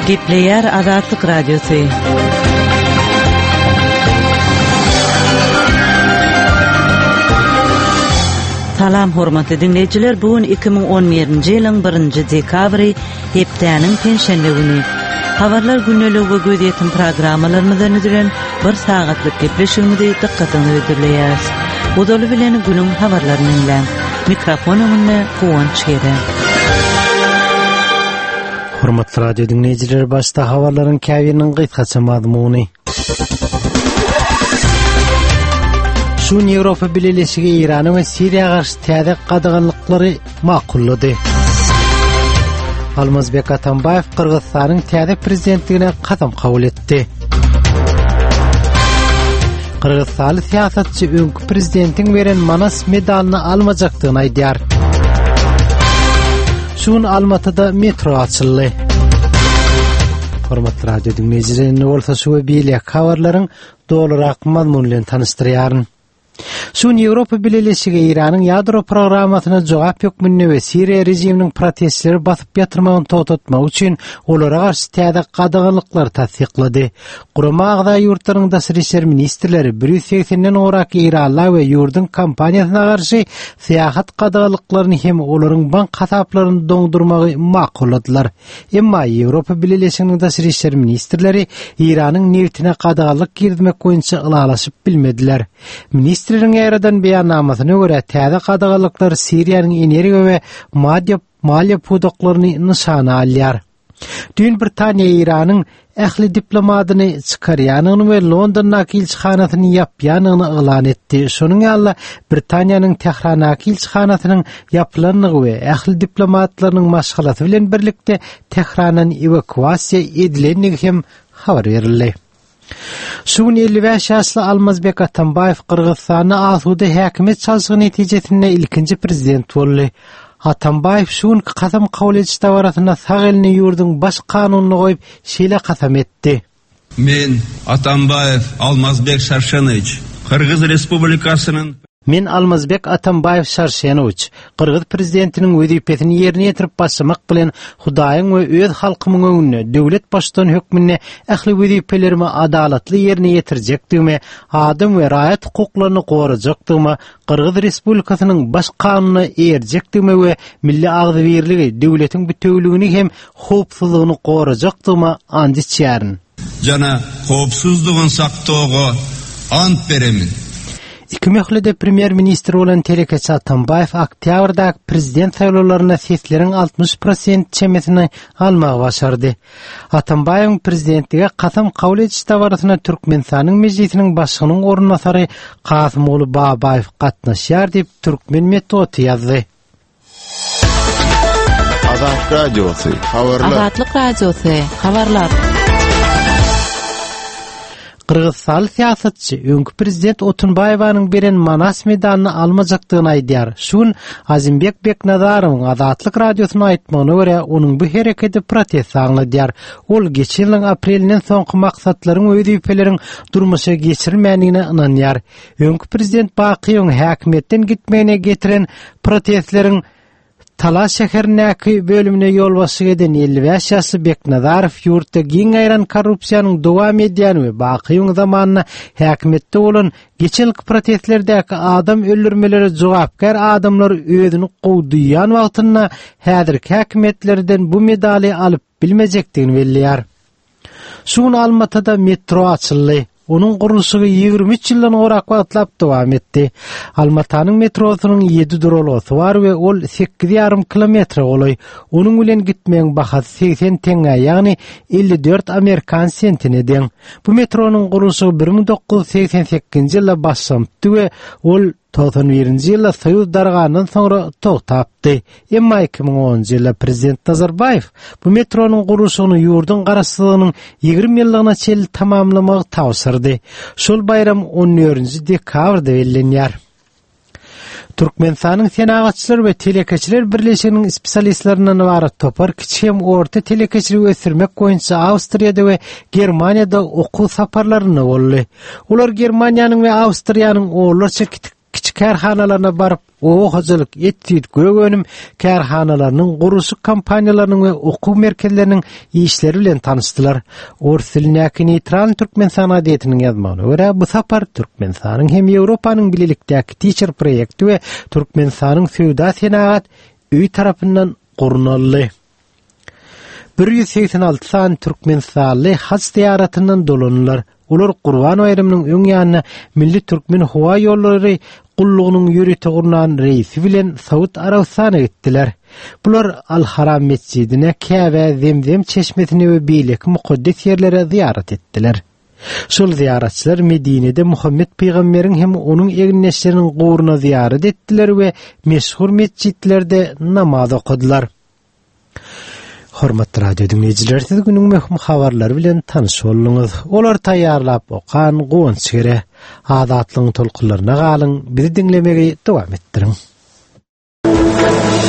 Gepleyer Azatlyk Radiosu. Salam hormatly dinleyijiler, bugün 2011-nji ýylyň 1-nji dekabry, hepdeniň penşenbe güni. Habarlar günneligi gözetdim programmalarymyzdan ödülen 1 sagatlyk gepleşigimizde dikkatinizi ödülýäris. Odaly bilen günüň habarlaryny dinleň. Mikrofonumda Kuwanç Gere. Hormatly radio dinleyijiler, başda habarlaryň käbiriniň gysgaça mazmuny. Şun Ýewropa Birleşigi Irana we Siriýa garşy täze gadagynlyklary makullady. Almazbek Atambayew Kırgızstanyň täze prezidentligine kadam kabul etdi. Kırgızstanly siýasatçy öňkü prezidentiň beren Manas medalyny almajakdygyny aýdýar. Şun Almatyda metro açyldy. Hormatly radio dinleyijiler, bolsa şu we bilen habarlaryň dolarak mazmun bilen tanıştyrýaryn. Şun Ýewropa Birleşigi Iranyň ýadro programasyna jogap ýokmyny we Siriýa rejiminiň protestleri basyp ýatyrmagyny totatmak üçin olara garşy täze gadagynlyklar tasdiklady. Gurama agda ýurtlaryň daşryşer ministrleri 180-den orak Iranly we ýurdun kampaniýasyna garşy syýahat gadagynlyklaryny hem olaryň bank hasaplaryny doňdurmagy makulladylar. Emma Ýewropa Birleşiginiň daşryşer ministrleri Iranyň newtine gadagynlyk girdmek boýunça ılalaşyp bilmediler. Ministrlerin ýaradan beýannamasyna görä täze gadagynlyklar Siriýanyň energiýa we maliýe pudoklaryny nyşana alýar. Dün Britaniýa Iranyň ähli diplomatyny çykarýanyny we Londondaky elçihanasyny ýapýanyny elan etdi. Şonuň ýaly Britaniýanyň Tehranaky elçihanasynyň ýapylanyny we ähli diplomatlarynyň maşgalasy bilen birlikde Tehrandan evakuasiýa edilenligi hem habar berildi. Şun 55 ýaşly Almazbek Atambayew Kırgızstany asuda häkimet çalyşygy netijesinde ilkinji prezident boldy. Atambayew şun kasam kabul etdi baratyna sag elini ýurdun baş kanunyny goýup şeýle kasam etdi. Men Atambayew Almazbek Şarşenoviç, Kırgız Respublikasynyň Men Almazbek Atambayew Şarşenoviç, Kırgız prezidentiniň wezipesini ýerine ýetirip başlamak bilen Hudaýyň we öz halkymyň öňünde döwlet başdan hökmüne ähli wezipelerimi adalatly ýerine ýetirjekdigime, adam we raýat hukuklaryny gorajakdygyma, Kırgız Respublikasynyň baş kanunyna erjekdigime we milli agdybirligi, döwletiň bütünligini hem howpsuzlygyny gorajakdygyma and içýäryn. Jana howpsuzlygyny saktooga ant beremin. İki möhlede premier ministri olan Telekeçi Atambayew oktýabrda prezident saýlawlaryna sesleriň 60% çemesini almagy başardy. Atambayewiň prezidentlige kasam kabul etdi baratyna Türkmenistanyň mejlisiniň başlygynyň ornasary Kasymoglu Babayew gatnaşýar diýip Türkmen Metodi ýazdy. Azatlyk Radiosu, habarlar. Kırgızstal siýasatçy öňkü prezident Otunbaýewanyň beren Manas medalyny almajakdygyny aýdýar. Şun Azimbek Beknadarowyň Azatlyk Radiosyna aýtmagyna görä onuň bu hereketi protest aňladýar. Ol geçen ýylyň aprelinden soňky maksatlaryň we wezipeleriň durmuşa geçirilmänligine inanýar. Öňkü prezident Bakyň häkimetden gitmegine getiren protestleriň Talas şäherindäki bölümine ýol başy eden 55 ýaşly Beknadarow ýurtda giň aýran korrupsiýanyň dowam edýän we Bakyň zamanyna häkimetde bolan geçenki protestlerdäki adam öldürmeleri jogapkar adamlar özüni gowduýan wagtynda häzirki häkimetlerden bu medali alyp bilmejekdigini belliýär. Şun Almatyda metro açyldy. Onun gurulşygy 23 ýyldan orak wagtlap dowam etdi. Almatanyň metrosynyň 7 durulosy bar we ol 8,5 kilometr boly. Onuň bilen gitmeň bahasy 80 teňe, ýagny 54 Amerikan sentine deň. Bu metronyň gurulşygy 1988-nji ýylda başlandy we ol 91-nji ýylda Soýuz dargandan soňra togtapdy. Emma 2010-njy ýylda prezident Nazarbayew bu metronyň gurulşygyny ýurdun garaşsygynyň 20 ýyllygyna çel tamamlamagy tawsyrdy. Şol bayram 14-nji dekabrda bellenýär. Türkmenistanyň senagatçylar we telekeçiler birleşiginiň spesialistlerinden ibaret topar kiçik hem orta telekeçilik ösürmek boýunça Awstriýada we Germaniýada okuw saparlaryny boldy. Ular Germaniýanyň we Awstriýanyň oğullarça emekçi kärhanalarına barıp o hojalyk etdiýid görgönim kärhanalarynyň guruşyk kampaniýalarynyň we okuw merkezleriniň işleri bilen tanışdylar. Ors tilindäki neutral türkmenstan adetiniň ýazmagyna görä bu sapar Türkmenistanyň hem Ýewropanyň bililikdäki teacher proýekti we Türkmenistanyň Söwda Senagat öý tarapyndan gurunaldy. 186 san Türkmenistanly haç ziyaratyndan dolanlar. Olar Qurban Bayramynyň öň ýanyna Milli Türkmen Howa ýollary gullugynyň ýüreti gurnan reisi bilen Saud Arabistana gitdiler. Bular Al-Haram mescidine, Käbe, Zemzem çeşmesine we beýleki mukaddes ýerlere ziyaret etdiler. Şol ziyaratçylar Medinede Muhammed Peýgamberiň hem onuň eginleşleriniň gowruny ziyaret etdiler we meşhur mescitlerde namaz okudylar. Hormatly radio dinleyijiler, siz günüň möhüm habarlary bilen tanyş bolduňyz. Olar taýýarlap okan Gowunç Gere. Azatlygyň tolkunlaryna galyň, bizi dinlemegi dowam etdiriň.